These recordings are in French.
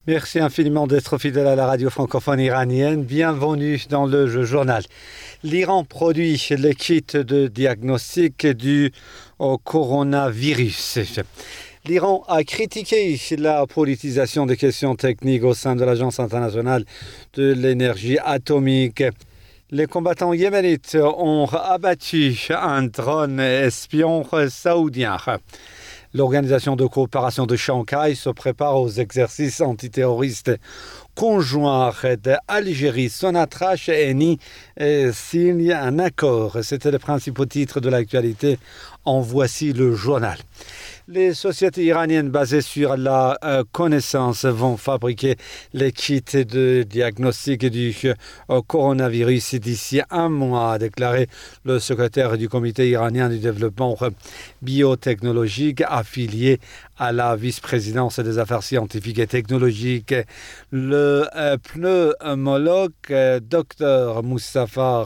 Merci infiniment d'être fidèle à la radio francophone iranienne. Bienvenue dans le journal. L'Iran produit les kits de diagnostic du coronavirus. L'Iran a critiqué la politisation des questions techniques au sein de l'Agence internationale de l'énergie atomique. Les combattants yéménites ont abattu un drone espion saoudien. L'Organisation de coopération de Shanghai se prépare aux exercices antiterroristes conjoints d'Algérie, Sonatrach et Eni signent un accord. C'était le principal titre de l'actualité. En voici le journal. Les sociétés iraniennes basées sur la connaissance vont fabriquer les kits de diagnostic du coronavirus d'ici un mois, a déclaré le secrétaire du comité iranien du développement biotechnologique affilié à la vice-présidence des affaires scientifiques et technologiques. Le pneumologue Dr Mustafa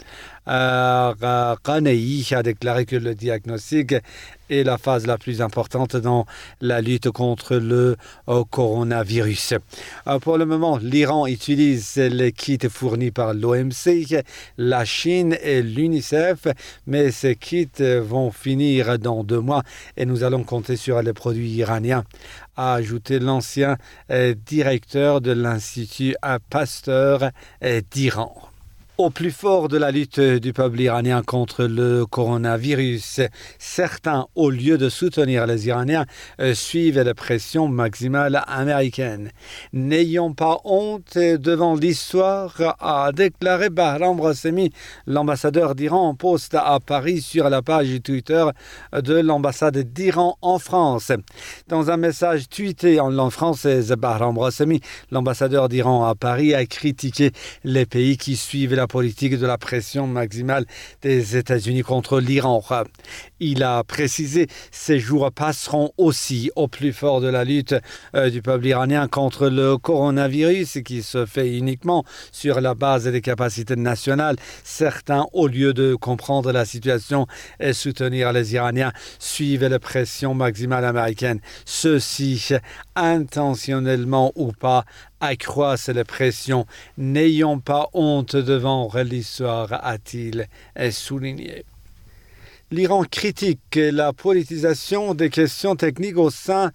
Ghanei a déclaré que le diagnostic est la phase la plus importante dans la lutte contre le coronavirus. Pour le moment, l'Iran utilise les kits fournis par l'OMC, la Chine et l'UNICEF, mais ces kits vont finir dans 2 mois et nous allons compter sur les produits iraniens, a ajouté l'ancien directeur de l'Institut Pasteur d'Iran. Au plus fort de la lutte du peuple iranien contre le coronavirus, certains, au lieu de soutenir les Iraniens, suivent la pression maximale américaine. N'ayons pas honte devant l'histoire, a déclaré Bahram Ghasemi, l'ambassadeur d'Iran, en post à Paris sur la page Twitter de l'ambassade d'Iran en France. Dans un message tweeté en langue française, Bahram Ghasemi, l'ambassadeur d'Iran à Paris, a critiqué les pays qui suivent la politique de la pression maximale des États-Unis contre l'Iran. Il a précisé ces jours passeront aussi au plus fort de la lutte du peuple iranien contre le coronavirus qui se fait uniquement sur la base des capacités nationales. Certains, au lieu de comprendre la situation et soutenir les Iraniens, suivent la pression maximale américaine. Ceux-ci, intentionnellement ou pas, accroissent la pression. N'ayons pas honte devant l'histoire, a-t-il souligné. L'Iran critique la politisation des questions techniques au sein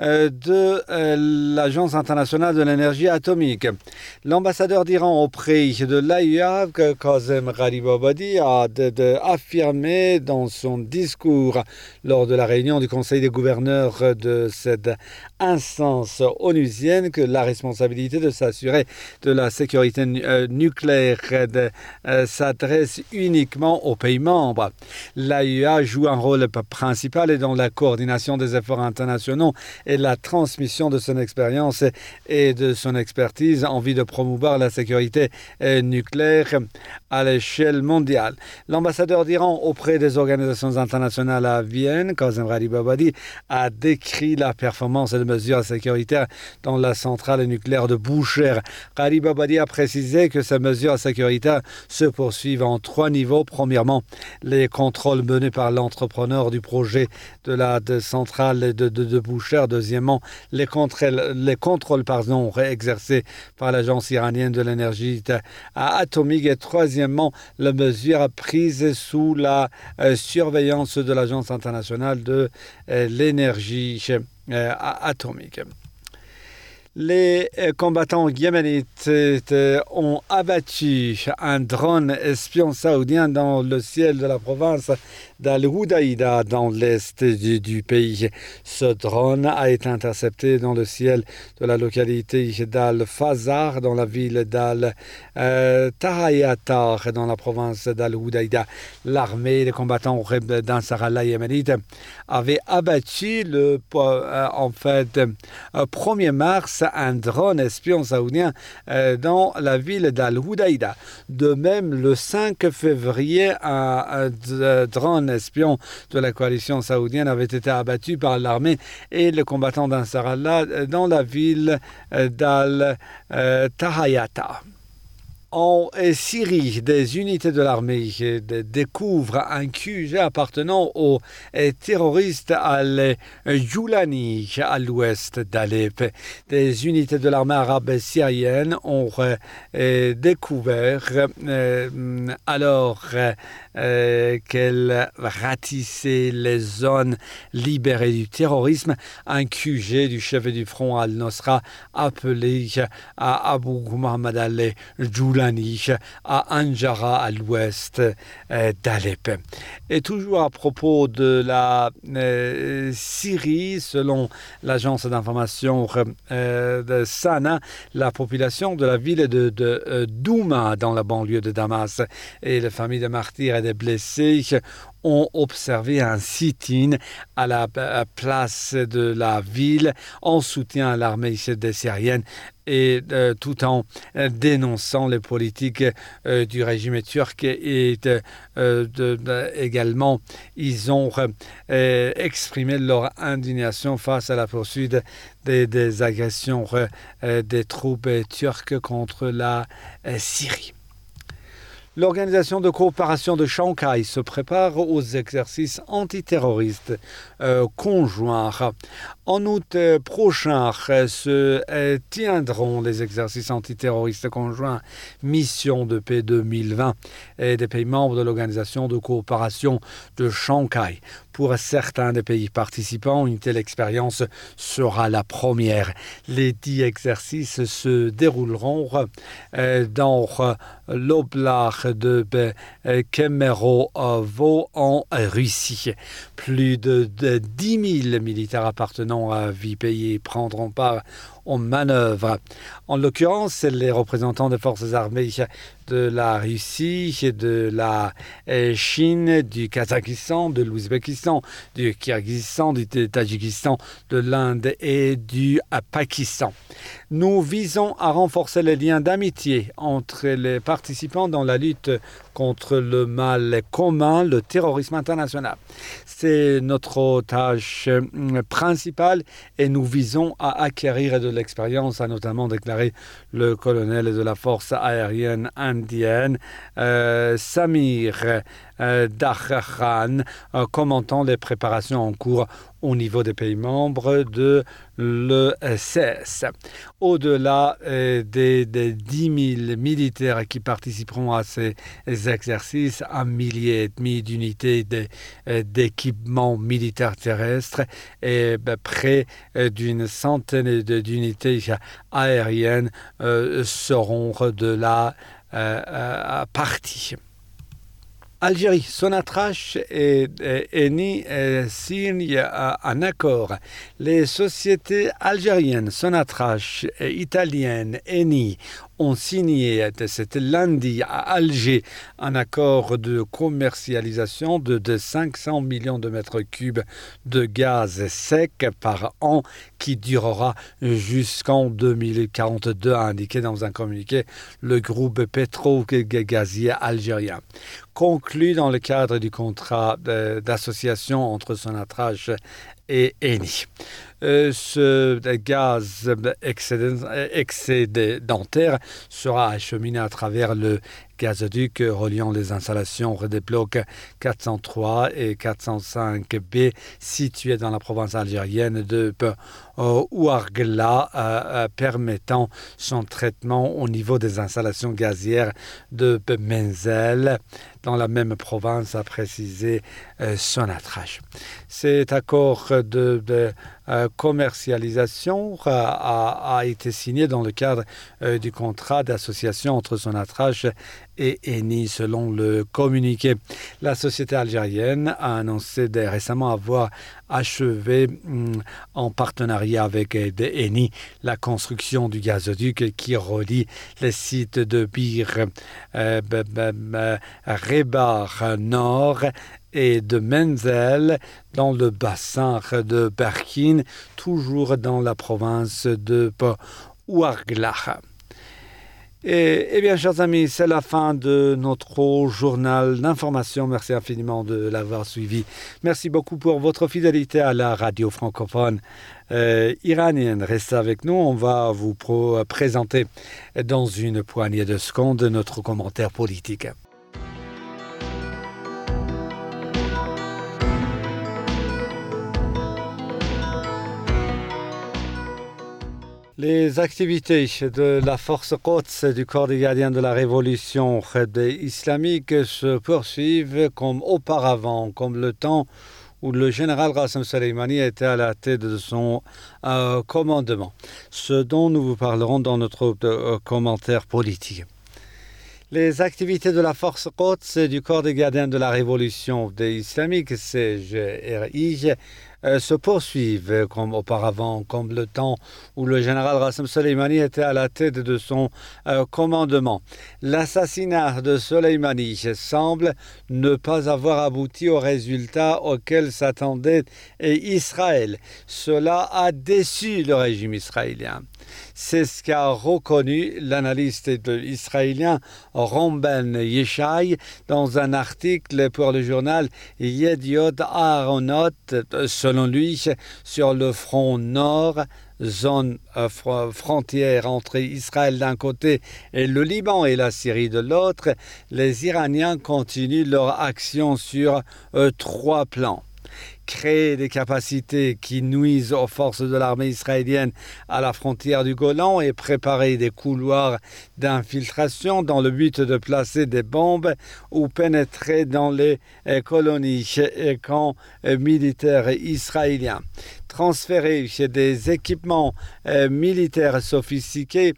de l'Agence internationale de l'énergie atomique. L'ambassadeur d'Iran auprès de l'AIEA, Kazem Gharibabadi, a affirmé dans son discours lors de la réunion du Conseil des gouverneurs de cette instance onusienne que la responsabilité de s'assurer de la sécurité nucléaire s'adresse uniquement aux pays membres. L'AIEA joue un rôle principal dans la coordination des efforts internationaux et la transmission de son expérience et de son expertise en vue de promouvoir la sécurité nucléaire à l'échelle mondiale. L'ambassadeur d'Iran auprès des organisations internationales à Vienne, Kazem Gharibabadi, a décrit la performance des mesures sécuritaires dans la centrale nucléaire de Bushehr. Gharibabadi a précisé que ces mesures sécuritaires se poursuivent en 3 niveaux. Premièrement, les contrôles menés par l'entrepreneur du projet de la centrale de Bushehr. Deuxièmement, les contrôles exercés par l'Agence iranienne de l'énergie atomique. Et troisièmement, les mesures prises sous la surveillance de l'Agence internationale de l'énergie atomique. Les combattants yéménites ont abattu un drone espion saoudien dans le ciel de la province d'Al-Houdaïda dans l'est du pays. Ce drone a été intercepté dans le ciel de la localité d'Al-Fazar dans la ville d'Al-Tahayata dans la province d'Al-Houdaïda. L'armée des combattants d'Ansarallah yéménite avait abattu le 1er mars un drone espion saoudien dans la ville d'Al-Houdaïda. De même, le 5 février, un drone espion de la coalition saoudienne avait été abattu par l'armée et les combattants d'Ansarallah dans la ville d'Al-Tahayata. En Syrie, des unités de l'armée découvrent un QG appartenant aux terroristes al-Joulani à l'ouest d'Alep. Des unités de l'armée arabe syrienne ont découvert alors qu'elle ratissait les zones libérées du terrorisme un QG du chef du front al-Nosra appelé à Abu Mohamed al-Joulani à Anjara à l'ouest d'Alep. Et toujours à propos de la Syrie, selon l'agence d'information de Sana, la population de la ville de Douma dans la banlieue de Damas et les familles de martyrs et des blessés ont observé un sit-in à la place de la ville en soutien à l'armée syrienne et tout en dénonçant les politiques du régime turc et également ils ont exprimé leur indignation face à la poursuite des agressions des troupes turques contre la Syrie. L'Organisation de coopération de Shanghai se prépare aux exercices antiterroristes conjoints. En août prochain se tiendront les exercices antiterroristes conjoints Mission de paix 2020 et des pays membres de l'Organisation de coopération de Shanghai. Pour certains des pays participants, une telle expérience sera la première. Les 10 exercices se dérouleront dans l'oblast de Kemerovo en Russie. Plus de 10 000 militaires appartenant à 8 pays prendront part aux manœuvres. En l'occurrence, les représentants des forces armées de la Russie, de la Chine, du Kazakhstan, de l'Ouzbékistan, du Kirghizistan, du Tadjikistan, de l'Inde et du Pakistan. Nous visons à renforcer les liens d'amitié entre les participants dans la lutte contre le mal commun, le terrorisme international. C'est notre tâche principale et nous visons à acquérir de l'expérience, a notamment déclaré le colonel de la force aérienne indienne Samir Dakhan, commentant les préparations en cours au niveau des pays membres de l'ECS. Au-delà des 10 000 militaires qui participeront à ces exercices, 1,5 millier d'unités d'équipements militaires terrestres et près d'une centaine d'unités aériennes seront de la partie. Algérie, Sonatrach et Eni signent un accord. Les sociétés algériennes, Sonatrach et italiennes, Eni, ont signé cet lundi à Alger un accord de commercialisation de 500 millions de mètres cubes de gaz sec par an qui durera jusqu'en 2042, a indiqué dans un communiqué le groupe pétro-gazier algérien. Conclu dans le cadre du contrat d'association entre Sonatrach et Eni. Ce gaz excédentaire sera acheminé à travers le gazoduc reliant les installations des blocs 403 et 405B situés dans la province algérienne de Ouargla, permettant son traitement au niveau des installations gazières de Menzel dans la même province, a précisé Sonatrach. Cet accord de commercialisation a été signé dans le cadre du contrat d'association entre Sonatrach et Eni, selon le communiqué. La société algérienne a annoncé récemment avoir achevé en partenariat avec Eni la construction du gazoduc qui relie les sites de Bir Rebar Nord et de Menzel dans le bassin de Berkine, toujours dans la province de Ouargla. Eh bien, chers amis, c'est la fin de notre journal d'information. Merci infiniment de l'avoir suivi. Merci beaucoup pour votre fidélité à la radio francophone iranienne. Restez avec nous. On va vous présenter dans une poignée de secondes notre commentaire politique. Les activités de la force Quds du corps des gardiens de la révolution islamique se poursuivent comme auparavant, comme le temps où le général Qassem Soleimani était à la tête de son commandement, ce dont nous vous parlerons dans notre commentaire politique. Les activités de la force Quds du corps des gardiens de la révolution islamique, CGRI, se poursuivent comme auparavant, comme le temps où le général Qassem Soleimani était à la tête de son commandement. L'assassinat de Soleimani semble ne pas avoir abouti au résultat auquel s'attendait Israël. Cela a déçu le régime israélien. C'est ce qu'a reconnu l'analyste israélien Romben Yeshai dans un article pour le journal Yediot Aharonot. Selon lui, sur le front nord, zone frontière entre Israël d'un côté et le Liban et la Syrie de l'autre, les Iraniens continuent leur action sur 3 plans. Créer des capacités qui nuisent aux forces de l'armée israélienne à la frontière du Golan et préparer des couloirs d'infiltration dans le but de placer des bombes ou pénétrer dans les colonies et camps militaires israéliens. Transférer des équipements militaires sophistiqués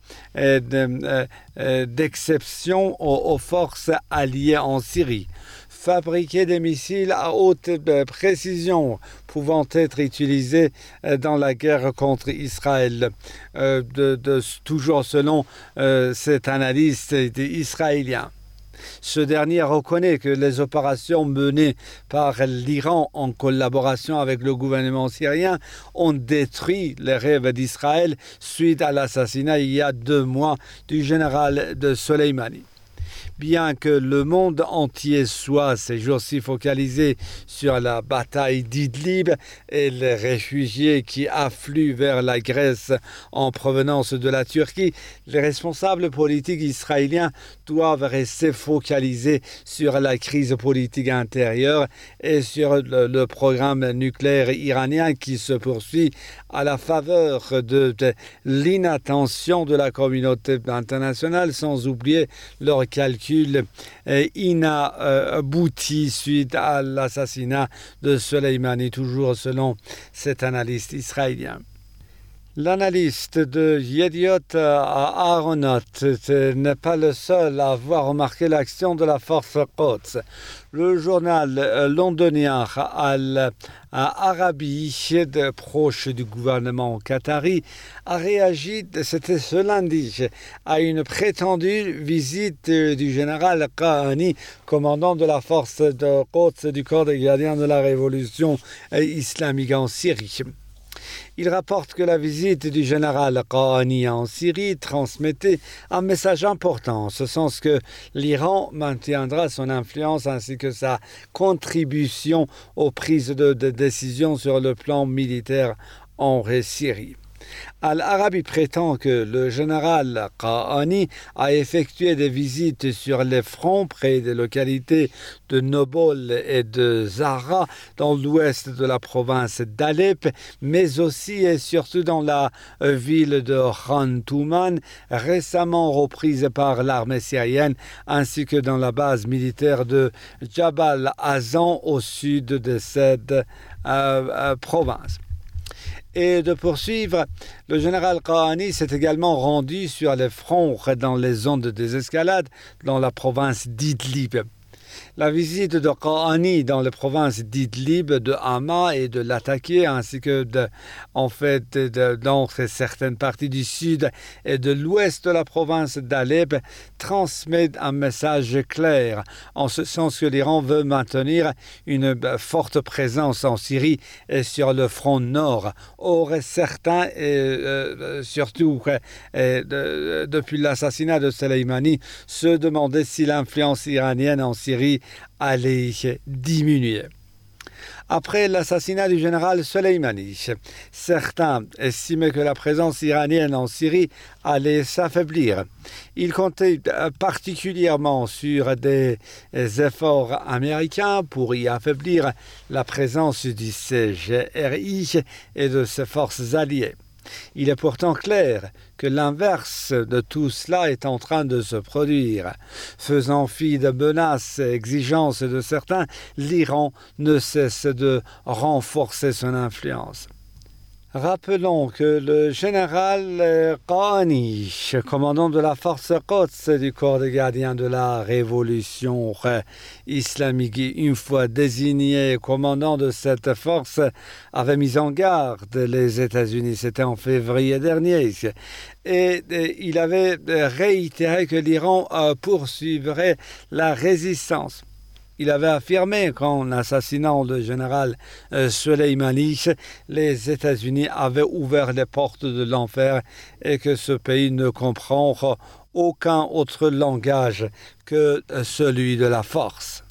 d'exception aux forces alliées en Syrie. Fabriquer des missiles à haute précision pouvant être utilisés dans la guerre contre Israël, toujours selon cet analyste israélien. Ce dernier reconnaît que les opérations menées par l'Iran en collaboration avec le gouvernement syrien ont détruit les rêves d'Israël suite à l'assassinat il y a 2 mois du général de Soleimani. Bien que le monde entier soit ces jours-ci focalisé sur la bataille d'Idlib et les réfugiés qui affluent vers la Grèce en provenance de la Turquie, les responsables politiques israéliens doivent rester focalisés sur la crise politique intérieure et sur le programme nucléaire iranien qui se poursuit à la faveur de l'inattention de la communauté internationale, sans oublier leur calcul inabouti suite à l'assassinat de Soleimani, toujours selon cet analyste israélien. L'analyste de Yediot Aharonot n'est pas le seul à avoir remarqué l'action de la force Quds. Le journal londonien Al-Arabi, proche du gouvernement qatari, a réagi, c'était ce lundi, à une prétendue visite du général Kahani, commandant de la force de Quds du corps des gardiens de la révolution islamique en Syrie. Il rapporte que la visite du général Kahani en Syrie transmettait un message important, en ce sens que l'Iran maintiendra son influence ainsi que sa contribution aux prises de décision sur le plan militaire en Syrie. Al-Arabi prétend que le général Kahani a effectué des visites sur les fronts près des localités de Nobol et de Zahra dans l'ouest de la province d'Alep, mais aussi et surtout dans la ville de Khan Touman, récemment reprise par l'armée syrienne, ainsi que dans la base militaire de Jabal Azan au sud de cette province. Et de poursuivre, le général Kahani s'est également rendu sur les fronts dans les zones de désescalade dans la province d'Idlib. La visite de Rouhani dans les provinces d'Idlib, de Hama et de Latakia, ainsi que dans certaines parties du sud et de l'ouest de la province d'Alep, transmet un message clair, en ce sens que l'Iran veut maintenir une forte présence en Syrie et sur le front nord. Or, certains, surtout depuis l'assassinat de Soleimani, se demandaient si l'influence iranienne en Syrie allait diminuer. Après l'assassinat du général Soleimani, certains estimaient que la présence iranienne en Syrie allait s'affaiblir. Ils comptaient particulièrement sur des efforts américains pour y affaiblir la présence du CGRI et de ses forces alliées. Il est pourtant clair que l'inverse de tout cela est en train de se produire. Faisant fi de menaces et exigences de certains, l'Iran ne cesse de renforcer son influence. Rappelons que le général Rouhani, commandant de la force Quds du corps des gardiens de la révolution islamique, une fois désigné commandant de cette force, avait mis en garde les États-Unis. C'était en février dernier. Et il avait réitéré que l'Iran poursuivrait la résistance. Il avait affirmé qu'en assassinant le général Soleimani, les États-Unis avaient ouvert les portes de l'enfer et que ce pays ne comprend aucun autre langage que celui de la force.